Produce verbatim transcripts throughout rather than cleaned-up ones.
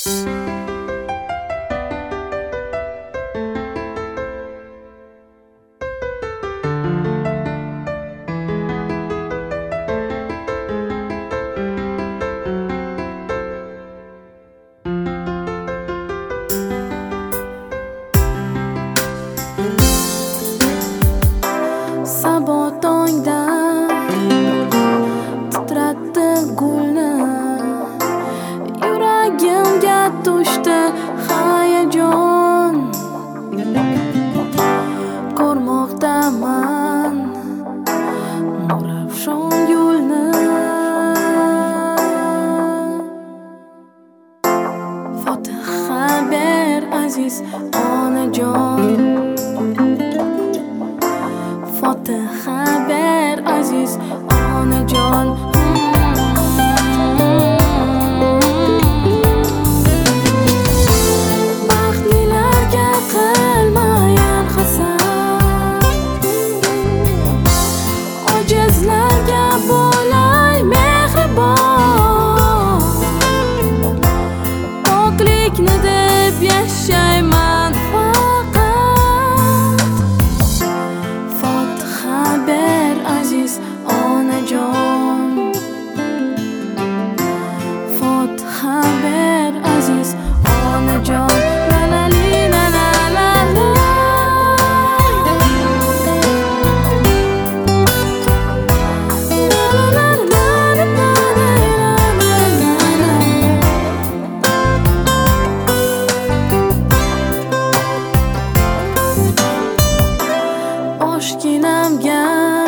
Sabah tongda titratdi gulni, yuragimga tushdi hayajon. Ko'rmoqdaman nurafshon yo'lni, Fotiha ber aziz onajon. Fotiha ber aziz onajon. Baxtlilarga qilmagan hasad, ojizlarga bo'lay mehribon. Poklikni deb yashayman faqat. Fotiha ber aziz onajon. Fotiha ber aziz onajon. La la li la la la la. La la la la la la la. Oshginamga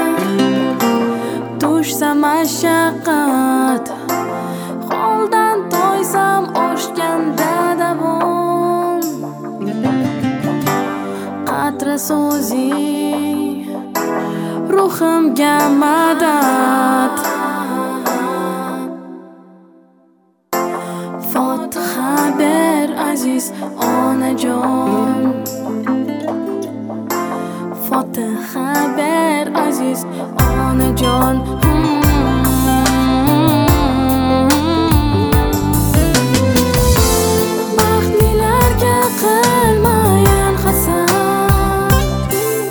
tushsa mashaqqat, holdan toysam oshganda davon. Qatra so'zing ruhimga madad. Fotiha ber aziz onajon. Fotiha ber aziz onajon. Baxtlilarga qilmagan hasad,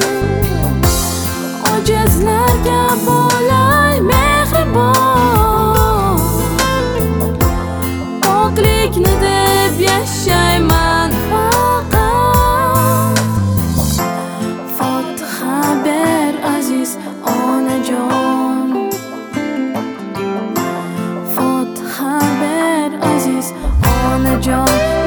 ojizlarga bo'lay mehribon. Poklikni deb yashayman faqat. Fotiha ber aziz onajon. Fotiha ber aziz onajon.